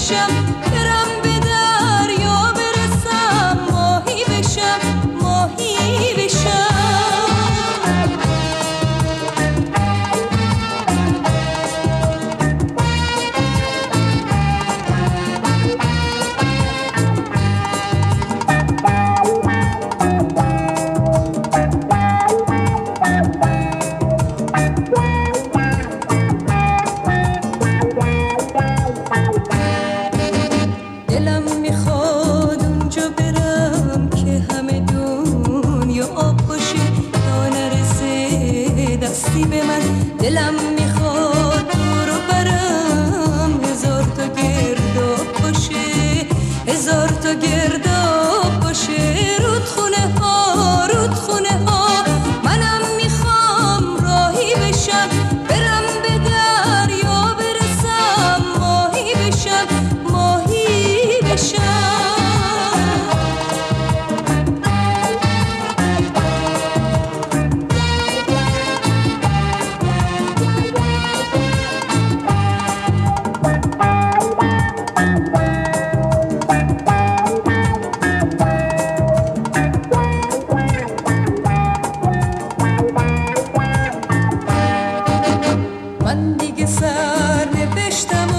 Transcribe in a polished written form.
بشم، برم به دریا برسم، ماهی بشم، ماهی بشم. دلم میخواد اونجا برم که همه دنیا آب باشه، تا نرسه دستی به من. دلم میخواد تو رو برم، هزار تا گرداب باشه، هزار تا گرداب باشه. رودخونه ها، رودخونه ها، منم میخوام راهی بشم، برم به دریا برسم، ماهی بشم، ماهی بشم. من دیگه سر نوشتم